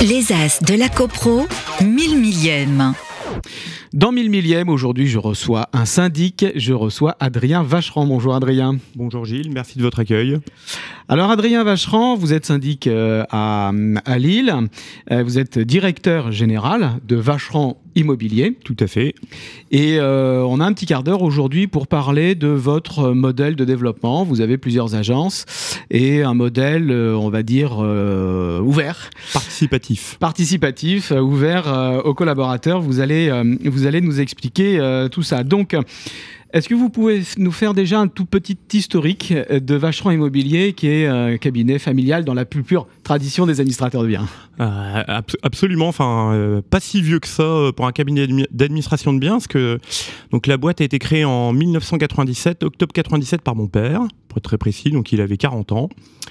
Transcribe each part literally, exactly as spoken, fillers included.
Les As de la CoPro, mille millième. Dans mille millième, aujourd'hui, je reçois un syndic, je reçois Adrien Vacheran. Bonjour Adrien. Bonjour Gilles, merci de votre accueil. Alors Adrien Vacheran, vous êtes syndic euh, à, à Lille, euh, vous êtes directeur général de Vacheran Immobilier. Tout à fait. Et euh, on a un petit quart d'heure aujourd'hui pour parler de votre modèle de développement. Vous avez plusieurs agences et un modèle, euh, on va dire, euh, ouvert. Participatif. Participatif, euh, ouvert euh, aux collaborateurs. Vous allez, euh, vous allez nous expliquer euh, tout ça. Donc, est-ce que vous pouvez nous faire déjà un tout petit historique de Vacheran Immobilier, qui est un cabinet familial dans la plus pure tradition des administrateurs de biens ? euh, ab- Absolument, enfin, euh, pas si vieux que ça pour un cabinet d'admi- d'administration de biens, parce que donc, la boîte a été créée en dix-neuf cent quatre-vingt-dix-sept, octobre quatre-vingt-dix-sept, par mon père, pour être très précis, donc il avait quarante ans.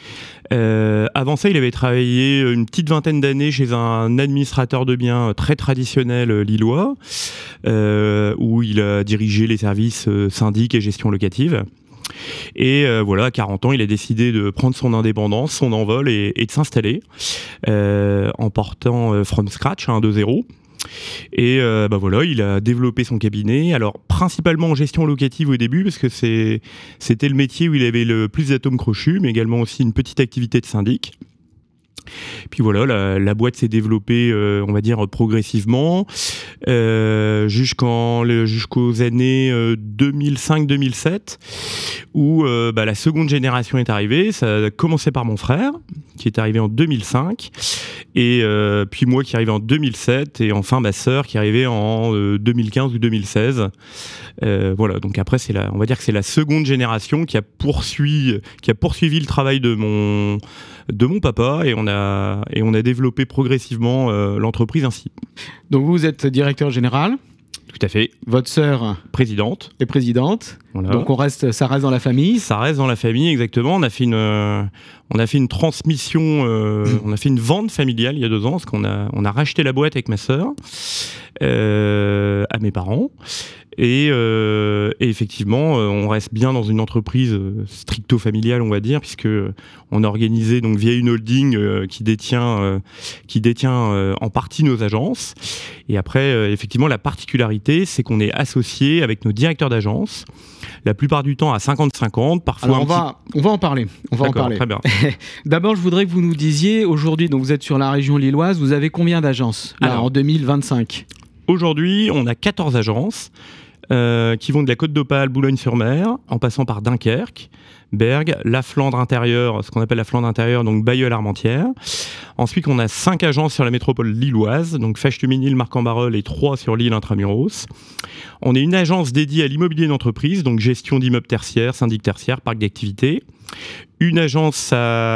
Euh, avant ça, il avait travaillé une petite vingtaine d'années chez un administrateur de biens très traditionnel euh, lillois, euh, où il a dirigé les services euh, syndic et gestion locative. Et euh, voilà, à quarante ans, il a décidé de prendre son indépendance, son envol et, et de s'installer euh, en partant euh, from scratch, un de zéro. Et euh, bah voilà, il a développé son cabinet, alors principalement en gestion locative au début, parce que c'est, c'était le métier où il avait le plus d'atomes crochus, mais également aussi une petite activité de syndic. Puis voilà, la, la boîte s'est développée, euh, on va dire, progressivement, euh, jusqu'en, le, jusqu'aux années euh, deux mille cinq deux mille sept, où euh, bah, la seconde génération est arrivée. Ça a commencé par mon frère, qui est arrivé en deux mille cinq, et euh, puis moi qui est arrivé en deux mille sept, et enfin ma sœur qui est arrivée en euh, deux mille quinze ou deux mille seize. Euh, voilà, donc après, c'est la, on va dire que c'est la seconde génération qui a poursuivi, qui a poursuivi le travail de mon, de mon papa, et on a, et on a développé progressivement euh, l'entreprise ainsi. Donc vous êtes directeur général. Tout à fait. Votre sœur Présidente. est présidente. Voilà. Donc on reste, ça reste dans la famille. Ça reste dans la famille, exactement. On a fait une, euh, on a fait une transmission, euh, on a fait une vente familiale il y a deux ans, parce qu'on a, on a racheté la boîte avec ma sœur euh, à mes parents. Et, euh, et effectivement, euh, on reste bien dans une entreprise euh, stricto-familiale, on va dire, puisque on a organisé donc via une holding euh, qui détient, euh, qui détient euh, en partie nos agences. Et après, euh, effectivement, la particularité, c'est qu'on est associé avec nos directeurs d'agence, la plupart du temps à cinquante cinquante, parfois. Alors un on petit... va, on va en parler. On va D'accord, en parler. très bien. D'abord, je voudrais que vous nous disiez aujourd'hui, donc vous êtes sur la région lilloise, vous avez combien d'agences là, Alors, en deux mille vingt-cinq ? Aujourd'hui, on a quatorze agences. Euh, qui vont de la Côte d'Opale, Boulogne-sur-Mer, en passant par Dunkerque, Bergue, la Flandre intérieure, ce qu'on appelle la Flandre intérieure, donc Bailleul-Armentières. Ensuite, on a cinq agences sur la métropole lilloise, donc Fèche-Luminil, Marc-en-Barœul, et trois sur l'île Intramuros. On est une agence dédiée à l'immobilier d'entreprise, donc gestion d'immeubles tertiaires, syndic tertiaire, parc d'activité. Une agence,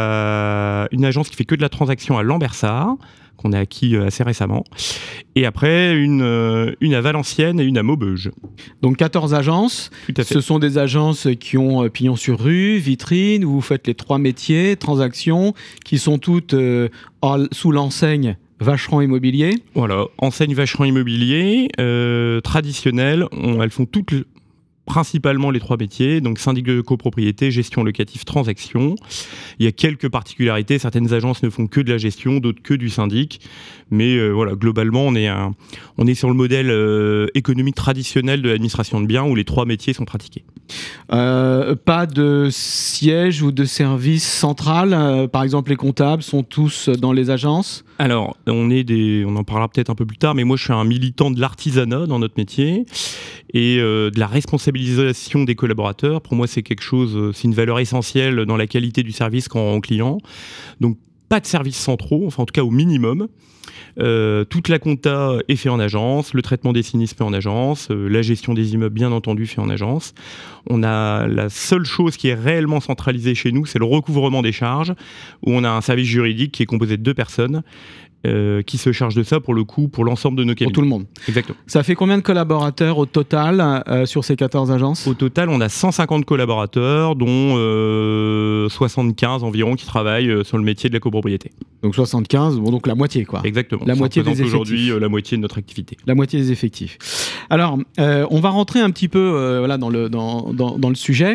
à... une agence qui fait que de la transaction à Lambersart, qu'on a acquis assez récemment. Et après, une, euh, une à Valenciennes et une à Maubeuge. Donc quatorze agences. Tout à fait. Ce sont des agences qui ont euh, pignon sur rue, vitrine, où vous faites les trois métiers, transactions, qui sont toutes euh, en, sous l'enseigne Vacheran Immobilier. Voilà, enseigne Vacheran Immobilier, euh, traditionnelle, on, elles font toutes... principalement les trois métiers, donc syndic de copropriété, gestion locative, transaction. Il y a quelques particularités, certaines agences ne font que de la gestion, d'autres que du syndic, mais euh, voilà, globalement on est, un, on est sur le modèle euh, économique traditionnel de l'administration de biens où les trois métiers sont pratiqués. Euh, pas de siège ou de service central, euh, par exemple les comptables sont tous dans les agences ? Alors, on, est des, on en parlera peut-être un peu plus tard, mais moi je suis un militant de l'artisanat dans notre métier et euh, de la responsabilisation des collaborateurs. Pour moi, c'est quelque chose, c'est une valeur essentielle dans la qualité du service qu'on rend aux clients. Donc, pas de services centraux, enfin en tout cas au minimum. Euh, toute la compta est faite en agence, le traitement des sinistres fait en agence, euh, la gestion des immeubles bien entendu fait en agence. On a la seule chose qui est réellement centralisée chez nous, c'est le recouvrement des charges, où on a un service juridique qui est composé de deux personnes euh, qui se chargent de ça pour le coup pour l'ensemble de nos cabinets. Pour tout le monde. Exactement. Ça fait combien de collaborateurs au total euh, sur ces quatorze agences ? Au total, on a cent cinquante collaborateurs, dont euh, soixante-quinze environ qui travaillent euh, sur le métier de la copropriété. Donc soixante-quinze, bon, donc la moitié quoi. Exactement. La Ça moitié des représente effectifs. aujourd'hui euh, la moitié de notre activité. La moitié des effectifs. Alors, euh, on va rentrer un petit peu euh, voilà, dans, le, dans, dans, dans le sujet.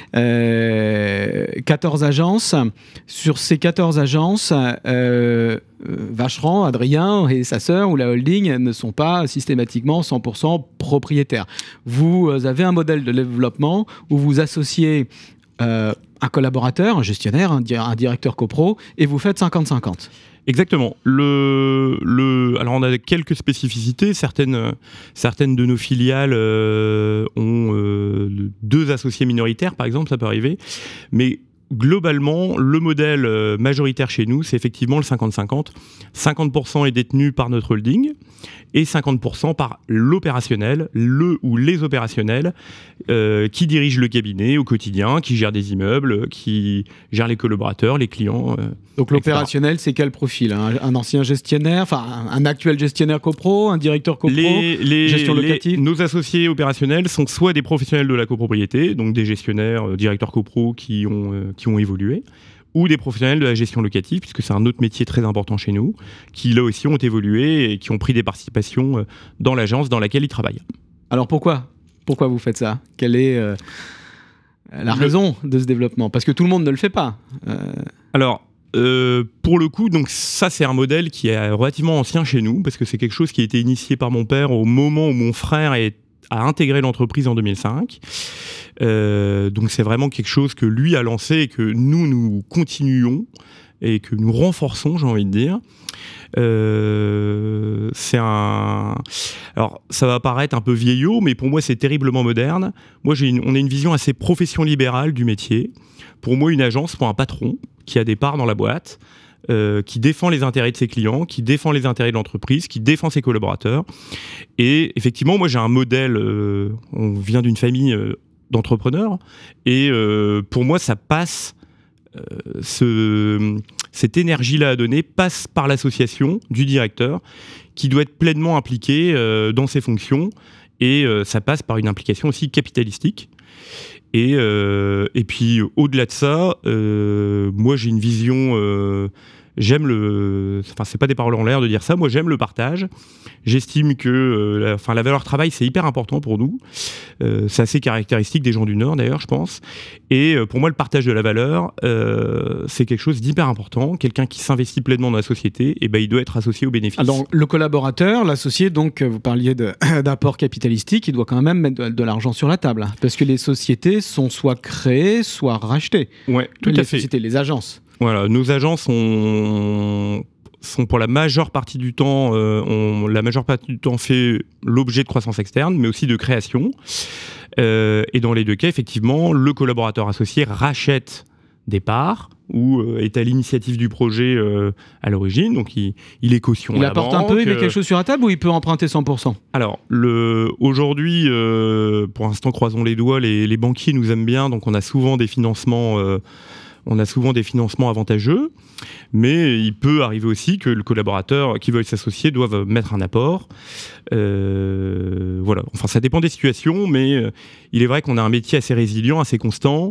Euh, quatorze agences. Sur ces quatorze agences, euh, Vacheron, Adrien et sa sœur ou la holding ne sont pas systématiquement cent pour cent propriétaires. Vous avez un modèle de développement où vous associez euh, un collaborateur, un gestionnaire, un, di- un directeur copro, et vous faites cinquante cinquante. Exactement. Le, le, alors on a quelques spécificités. Certaines, certaines de nos filiales euh, ont euh, deux associés minoritaires, par exemple, ça peut arriver. Mais globalement, le modèle majoritaire chez nous, c'est effectivement le cinquante cinquante. cinquante pour cent est détenu par notre holding et cinquante pour cent par l'opérationnel, le ou les opérationnels euh, qui dirigent le cabinet au quotidien, qui gèrent des immeubles, qui gèrent les collaborateurs, les clients. Euh, Donc l'opérationnel, c'est quel profil ? un, un ancien gestionnaire, enfin un, un actuel gestionnaire copro, un directeur copro, les, les, gestion locative ? les, Nos associés opérationnels sont soit des professionnels de la copropriété, donc des gestionnaires, euh, directeurs copro qui ont, euh, qui ont évolué, ou des professionnels de la gestion locative, puisque c'est un autre métier très important chez nous, qui là aussi ont évolué et qui ont pris des participations dans l'agence dans laquelle ils travaillent. Alors pourquoi ? Pourquoi vous faites ça ? Quelle est euh, la le... raison de ce développement ? Parce que tout le monde ne le fait pas. Euh... Alors, euh, pour le coup, donc ça c'est un modèle qui est relativement ancien chez nous, parce que c'est quelque chose qui a été initié par mon père au moment où mon frère est a intégré l'entreprise en deux mille cinq. Euh, donc c'est vraiment quelque chose que lui a lancé et que nous, nous continuons et que nous renforçons, j'ai envie de dire. Euh, c'est un... Alors, ça va paraître un peu vieillot, mais pour moi, c'est terriblement moderne. Moi, j'ai une... on a une vision assez profession libérale du métier. Pour moi, une agence, pour un patron qui a des parts dans la boîte, Euh, qui défend les intérêts de ses clients, qui défend les intérêts de l'entreprise, qui défend ses collaborateurs. Et effectivement, moi j'ai un modèle, euh, on vient d'une famille euh, d'entrepreneurs, et euh, pour moi ça passe, euh, ce, cette énergie-là à donner passe par l'association du directeur, qui doit être pleinement impliqué euh, dans ses fonctions, et euh, ça passe par une implication aussi capitalistique. Et, euh, et puis au-delà de ça, euh, moi j'ai une vision, euh, j'aime le, enfin c'est pas des paroles en l'air de dire ça, moi j'aime le partage. J'estime que, euh, la, enfin la valeur travail c'est hyper important pour nous. Euh, c'est assez caractéristique des gens du Nord d'ailleurs, je pense. Et euh, pour moi le partage de la valeur, euh, c'est quelque chose d'hyper important. Quelqu'un qui s'investit pleinement dans la société, et ben il doit être associé aux bénéfices. Alors le collaborateur, l'associé, donc vous parliez de, d'apport capitalistique, il doit quand même mettre de, de l'argent sur la table, parce que les sociétés sont soit créées, soit rachetées. Ouais, tout les à fait. Sociétés, les agences. Voilà, nos agences sont, sont pour la majeure partie du temps, euh, ont la majeure partie du temps fait l'objet de croissance externe, mais aussi de création. Euh, et dans les deux cas, effectivement, le collaborateur associé rachète des parts ou euh, est à l'initiative du projet euh, à l'origine, donc il, il est caution il à la apporte banque, un peu, il met euh... quelque chose sur la table ou il peut emprunter cent pour cent ? Alors, le, aujourd'hui, euh, pour l'instant, croisons les doigts, les, les banquiers nous aiment bien, donc on a souvent des financements... Euh, On a souvent des financements avantageux, mais il peut arriver aussi que le collaborateur qui veut s'associer doive mettre un apport. Euh, voilà. Enfin, ça dépend des situations, mais euh, il est vrai qu'on a un métier assez résilient, assez constant,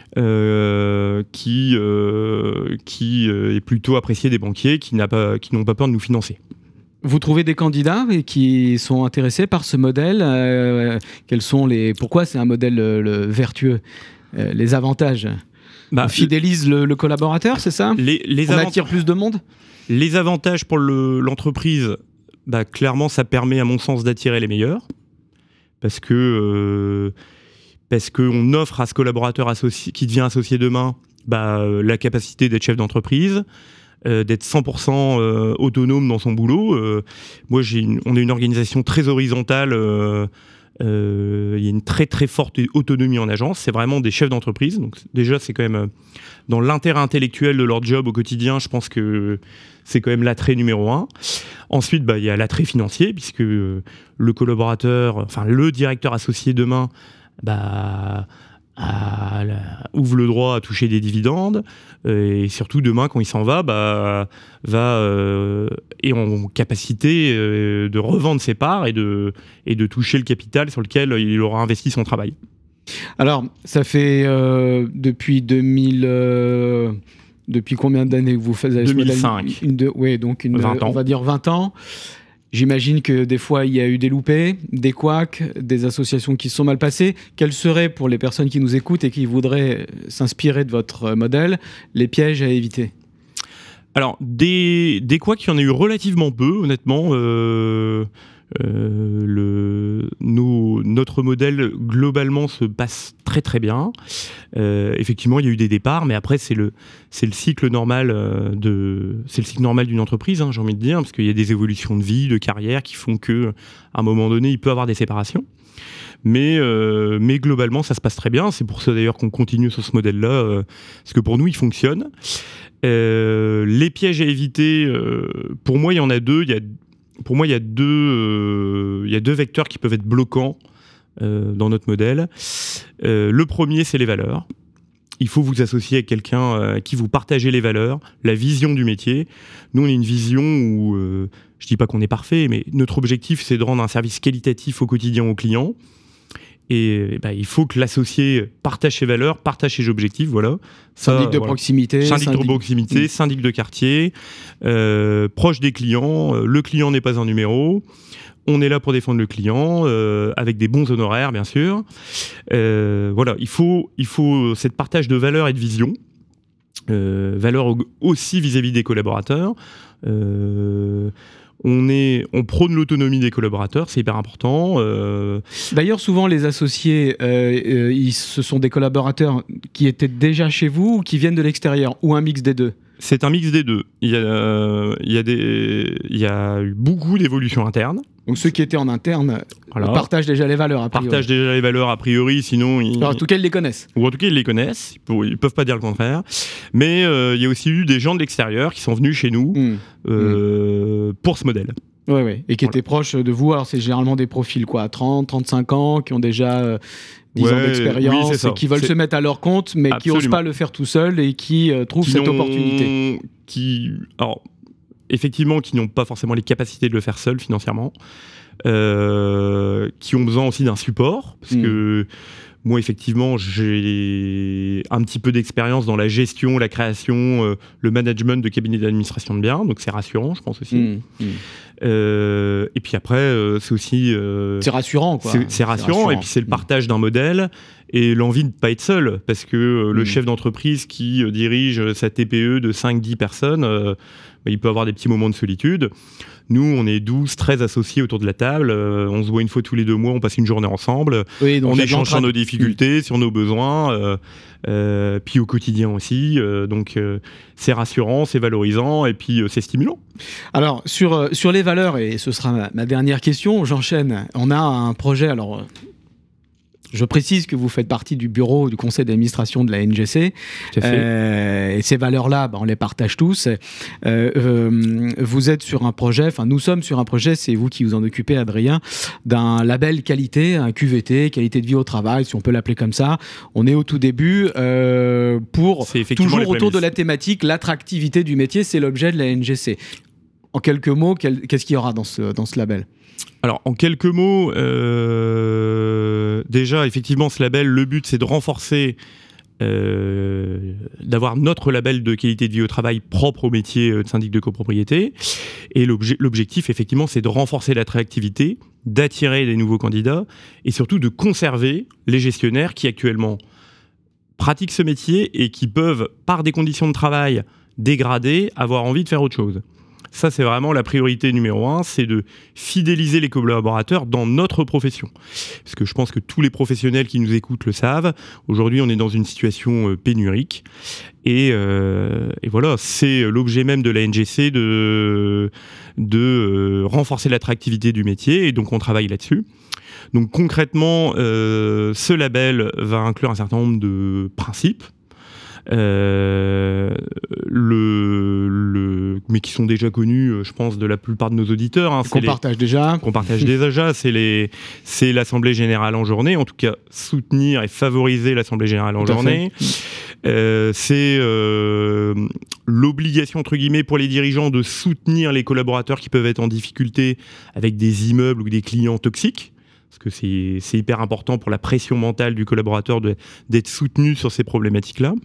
euh, qui, euh, qui euh, est plutôt apprécié des banquiers qui, n'a pas, qui n'ont pas peur de nous financer. Vous trouvez des candidats qui sont intéressés par ce modèle ? euh, quels sont les... Pourquoi c'est un modèle le, le vertueux ? euh, Les avantages ? Bah, on fidélise le, le collaborateur, c'est ça ? les, les On avant- attire plus de monde ? Les avantages pour le, l'entreprise, bah, clairement, ça permet, à mon sens, d'attirer les meilleurs. Parce que euh, parce qu'on offre à ce collaborateur associé, qui devient associé demain, bah, euh, la capacité d'être chef d'entreprise, euh, d'être cent pour cent euh, autonome dans son boulot. Euh, moi, j'ai une, on a une organisation très horizontale. Euh, Euh, il y a une très très forte autonomie en agence, c'est vraiment des chefs d'entreprise, donc déjà c'est quand même euh, dans l'intérêt intellectuel de leur job au quotidien, je pense que c'est quand même l'attrait numéro un. Ensuite, bah, il y a l'attrait financier, puisque euh, le collaborateur, enfin le directeur associé demain, bah, à, la, ouvre le droit à toucher des dividendes, euh, et surtout demain quand il s'en va, bah, va euh, est en capacité euh, de revendre ses parts et de, et de toucher le capital sur lequel il aura investi son travail. Alors, ça fait euh, depuis deux mille... Euh, depuis combien d'années que vous faites deux mille cinq. Une, une, oui, donc une, vingt ans. On va dire vingt ans. J'imagine que des fois, il y a eu des loupés, des couacs, des associations qui se sont mal passées. Quels seraient, pour les personnes qui nous écoutent et qui voudraient s'inspirer de votre modèle, les pièges à éviter ? Alors, des, des couacs, il y en a eu relativement peu, honnêtement. Euh, euh, le, nos, notre modèle, globalement, se passe très très bien. Euh, effectivement, il y a eu des départs, mais après, c'est le, c'est le cycle normal de, c'est le cycle normal d'une entreprise, hein, j'ai envie de dire, parce qu'il y a des évolutions de vie, de carrière, qui font qu'à un moment donné, il peut y avoir des séparations. Mais, euh, mais globalement, ça se passe très bien. C'est pour ça d'ailleurs qu'on continue sur ce modèle-là, euh, parce que pour nous, il fonctionne. Euh, les pièges à éviter, euh, pour moi, il y en a deux. Il y a, pour moi, il y a deux, euh, il y a deux vecteurs qui peuvent être bloquants euh, dans notre modèle. Euh, le premier, c'est les valeurs. Il faut vous associer avec quelqu'un euh, qui vous partagez les valeurs, la vision du métier. Nous, on a une vision où, euh, je ne dis pas qu'on est parfait, mais notre objectif, c'est de rendre un service qualitatif au quotidien aux clients. Et bah, il faut que l'associé partage ses valeurs, partage ses objectifs, voilà. Syndic de voilà. proximité. Syndic, syndic de proximité, mmh. syndic de quartier, euh, proche des clients. Le client n'est pas un numéro. On est là pour défendre le client, euh, avec des bons honoraires, bien sûr. Euh, voilà, il faut, il faut cette partage de valeurs et de vision. Euh, valeurs aussi vis-à-vis des collaborateurs. Euh, On, est, on prône l'autonomie des collaborateurs, c'est hyper important. Euh... D'ailleurs, souvent, les associés, euh, euh, ils, ce sont des collaborateurs qui étaient déjà chez vous ou qui viennent de l'extérieur, ou un mix des deux? C'est un mix des deux. Il y a, euh, il y a, des, il y a eu beaucoup d'évolutions internes. Donc ceux qui étaient en interne voilà. partagent déjà les valeurs, a priori. Partagent déjà les valeurs, a priori, sinon... Ils... Alors, en tout cas, ils les connaissent. Ou en tout cas, ils les connaissent. Ils ne peuvent pas dire le contraire. Mais euh, il y a aussi eu des gens de l'extérieur qui sont venus chez nous mmh. Euh, mmh. pour ce modèle. Oui, oui. Et qui voilà. étaient proches de vous. Alors, c'est généralement des profils, quoi, trente, trente-cinq ans, qui ont déjà... Euh, dix ouais, ans d'expérience oui, et qui veulent c'est... se mettre à leur compte, mais Absolument. qui n'osent pas le faire tout seul et qui euh, trouvent qui cette opportunité. Qui, alors, effectivement, qui n'ont pas forcément les capacités de le faire seul financièrement, euh, qui ont besoin aussi d'un support, parce mmh. que moi, effectivement, j'ai un petit peu d'expérience dans la gestion, la création, euh, le management de cabinets d'administration de biens, donc c'est rassurant, je pense aussi. Mmh. Mmh. Euh, et puis après, euh, c'est aussi... Euh, c'est rassurant, quoi. C'est, c'est, rassurant, c'est rassurant, et puis c'est le partage mmh. d'un modèle et l'envie de ne pas être seul, parce que euh, mmh. le chef d'entreprise qui euh, dirige sa T P E de cinq dix personnes, euh, bah, il peut avoir des petits moments de solitude. Nous, on est douze, treize associés autour de la table, euh, on se voit une fois tous les deux mois, on passe une journée ensemble, oui, donc on échange sur nos difficultés, mmh. sur nos besoins, euh, euh, puis au quotidien aussi, euh, donc euh, c'est rassurant, c'est valorisant, et puis euh, c'est stimulant. Alors, sur, euh, sur les valeurs, et ce sera ma, ma dernière question, j'enchaîne, on a un projet, alors... Euh... Je précise que vous faites partie du bureau du conseil d'administration de la N G C. Euh, et ces valeurs-là, bah, on les partage tous. Euh, euh, vous êtes sur un projet, enfin nous sommes sur un projet, c'est vous qui vous en occupez, Adrien, d'un label qualité, un Q V T, qualité de vie au travail, si on peut l'appeler comme ça. On est au tout début euh, pour toujours autour de la thématique, l'attractivité du métier, c'est l'objet de la N G C. En quelques mots, quel, qu'est-ce qu'il y aura dans ce, dans ce label ? Alors, en quelques mots, euh, déjà, effectivement, ce label, le but, c'est de renforcer, euh, d'avoir notre label de qualité de vie au travail propre au métier de syndic de copropriété. Et l'obje- l'objectif, effectivement, c'est de renforcer l'attractivité, d'attirer des nouveaux candidats et surtout de conserver les gestionnaires qui, actuellement, pratiquent ce métier et qui peuvent, par des conditions de travail dégradées, avoir envie de faire autre chose. Ça, c'est vraiment la priorité numéro un, c'est de fidéliser les collaborateurs dans notre profession. Parce que je pense que tous les professionnels qui nous écoutent le savent. Aujourd'hui, on est dans une situation euh, pénurique. Et, euh, et voilà, c'est l'objet même de la N G C de, de euh, renforcer l'attractivité du métier. Et donc, on travaille là-dessus. Donc, concrètement, euh, ce label va inclure un certain nombre de principes. Euh, le, le, mais qui sont déjà connus, je pense, de la plupart de nos auditeurs. Hein, qu'on les, partage déjà. Qu'on partage déjà, c'est, les, c'est l'Assemblée Générale en journée, en tout cas soutenir et favoriser l'Assemblée Générale en tout journée. Euh, c'est euh, l'obligation, entre guillemets, pour les dirigeants de soutenir les collaborateurs qui peuvent être en difficulté avec des immeubles ou des clients toxiques. Parce que c'est, c'est hyper important pour la pression mentale du collaborateur de, d'être soutenu sur ces problématiques-là.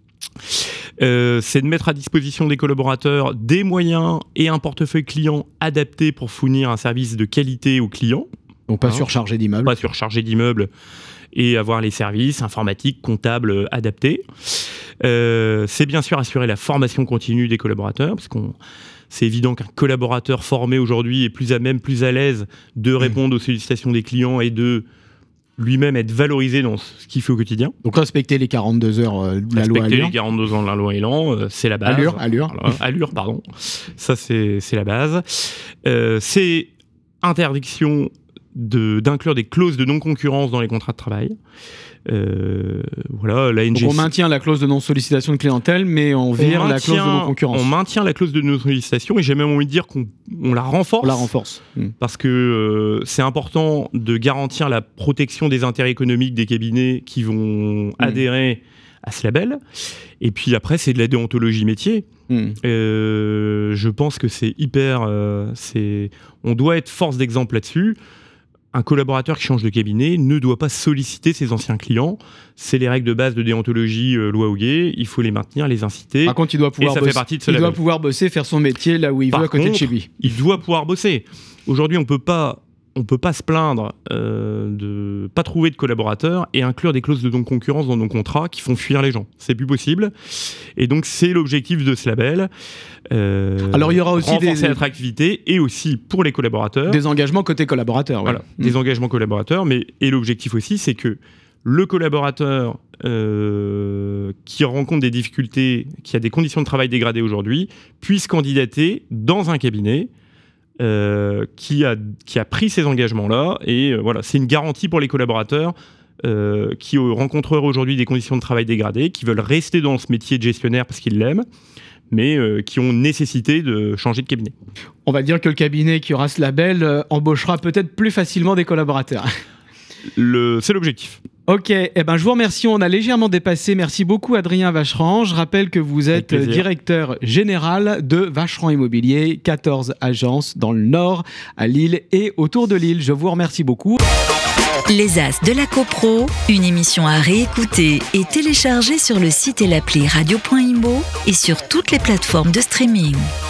Euh, c'est de mettre à disposition des collaborateurs des moyens et un portefeuille client adapté pour fournir un service de qualité aux clients. Donc pas hein, surchargé d'immeubles. Pas surchargé d'immeubles et avoir les services informatiques, comptables adaptés. Euh, c'est bien sûr assurer la formation continue des collaborateurs, parce qu'on c'est évident qu'un collaborateur formé aujourd'hui est plus à même, plus à l'aise de répondre mmh. aux sollicitations des clients et de lui-même être valorisé dans ce qu'il fait au quotidien. Donc respecter les quarante-deux heures euh, de la loi Elan. Respecter les quarante-deux ans de la loi Elan, euh, c'est la base. Allure, allure. Voilà, allure, pardon. Ça, c'est, c'est la base. Euh, c'est interdiction de, d'inclure des clauses de non-concurrence dans les contrats de travail. Euh, voilà, la N G C... Donc on maintient la clause de non-sollicitation de clientèle, mais on vire on maintient, la clause de non-concurrence. On maintient la clause de non-sollicitation et j'ai même envie de dire qu'on on la renforce. On la renforce. Mmh. Parce que euh, c'est important de garantir la protection des intérêts économiques des cabinets qui vont mmh. adhérer à ce label. Et puis après, c'est de la déontologie métier. Mmh. Euh, je pense que c'est hyper... Euh, c'est... On doit être force d'exemple là-dessus. Un collaborateur qui change de cabinet ne doit pas solliciter ses anciens clients. C'est les règles de base de déontologie euh, loi Hoguet. Il faut les maintenir, les inciter. Par contre, il doit pouvoir, et ça bosser, fait partie de ce il label. doit pouvoir bosser, faire son métier là où il Par veut, à côté contre, de chez lui. Il doit pouvoir bosser. Aujourd'hui, on peut pas, on peut pas se plaindre euh, de pas trouver de collaborateurs et inclure des clauses de non-concurrence dans nos contrats qui font fuir les gens. C'est plus possible. Et donc, c'est l'objectif de ce label. Euh, Alors il y aura aussi renforcer des l'attractivité et aussi pour les collaborateurs des engagements côté collaborateurs. Voilà, ouais. des mmh. engagements collaborateurs, mais et l'objectif aussi, c'est que le collaborateur euh, qui rencontre des difficultés, qui a des conditions de travail dégradées aujourd'hui, puisse candidater dans un cabinet euh, qui a qui a pris ces engagements-là. Et euh, voilà, c'est une garantie pour les collaborateurs. Euh, qui rencontreraient aujourd'hui des conditions de travail dégradées, qui veulent rester dans ce métier de gestionnaire parce qu'ils l'aiment, mais euh, qui ont nécessité de changer de cabinet. On va dire que le cabinet qui aura ce label euh, embauchera peut-être plus facilement des collaborateurs. Le, c'est l'objectif. Ok, eh ben, je vous remercie, on a légèrement dépassé. Merci beaucoup Adrien Vacheran. Je rappelle que vous êtes directeur général de Vacheran Immobilier, quatorze agences dans le Nord, à Lille et autour de Lille. Je vous remercie beaucoup. Les As de la CoPro, une émission à réécouter et télécharger sur le site et l'appli radio point imbo et sur toutes les plateformes de streaming.